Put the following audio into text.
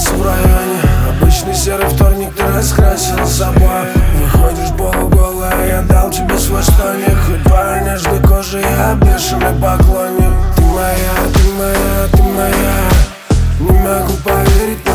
остался в районе. Обычный серый вторник, ты раскрасила собой. Выходишь полуголая, я дал тебе свой стоник. Хоть по нежной коже, я бешеный поклонник. Ты моя, ты моя, ты моя. Не могу поверить.